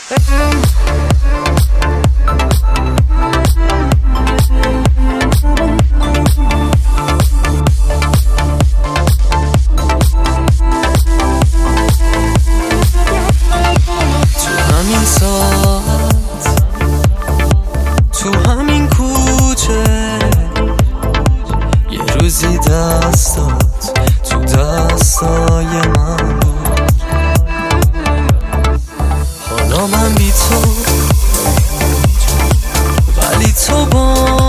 تو همین کوچه یه روزی دستات تو دستای من بود. حالا من بی تو ولی تو با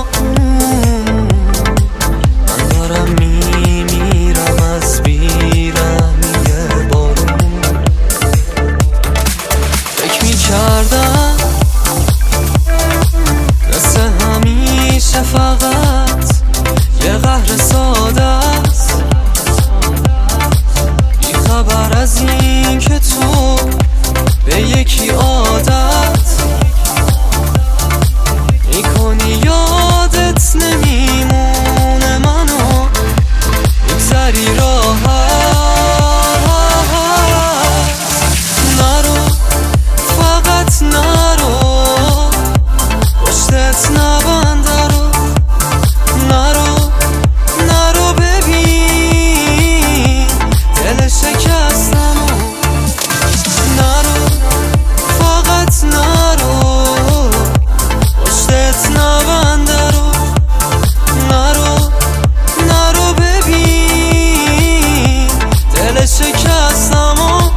من دارم میمیرم از بیرحمی بارون. فکر میکردم مثل همیشه فقط یه قهر ساده است، بی خبر از این که تو به یکی عادت میکنی. یادت نمیمونه منو میگذری راحت. نرو فقط نرو، پشتت نبنده رو. نرو ببین دل شکستمو. نرو فقط نرو، پشتت نبنده رو. نرو ببین دل شکستمو.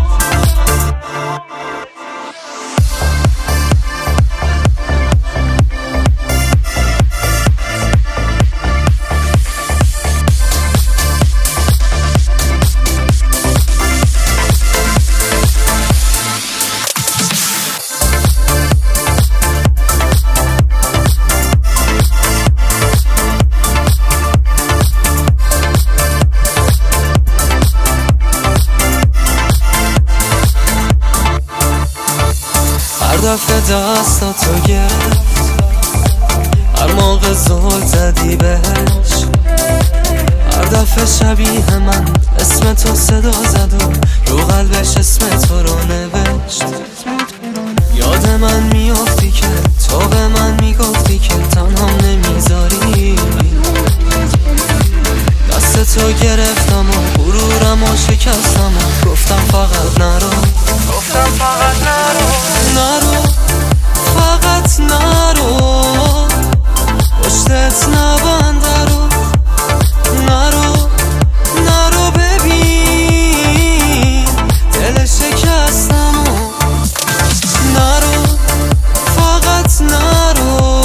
هر دفعه دستاتو گرفت، هر موقع زل زدی بهش، هر دفعه شبیه من اسم تو صدا زد و رو قلبش اسم تو رو نوشت. یاد من میافتی که تو به من میگفتی که تنهام نمیذاری. دست تو گرفتم و غرورم و شکستم و گفتم فقط نرو. نرو فقط نرو، پشتت نبنده رو. نرو ببین دل شکستمو. نرو فقط نرو،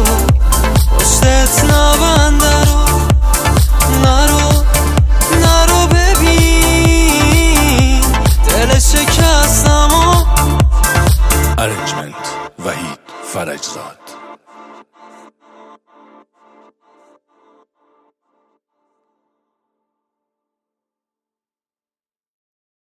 پشتت نبنده رو. نرو ببین دل شکستمو. Arrangement وحید فرجزاد.